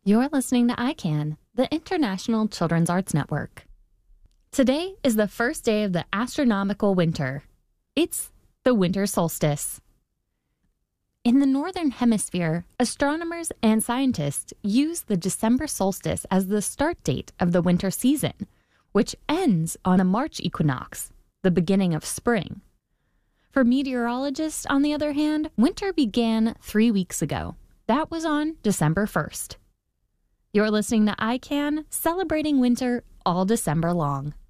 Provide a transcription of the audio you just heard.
You're listening to ICANN, the International Children's Arts Network. Today is the first day of the astronomical winter. It's the winter solstice. In the Northern Hemisphere, astronomers and scientists use the December solstice as the start date of the winter season, which ends on a March equinox, the beginning of spring. For meteorologists, on the other hand, winter began 3 weeks ago. That was on December 1st. You're listening to ICANN, celebrating winter all December long.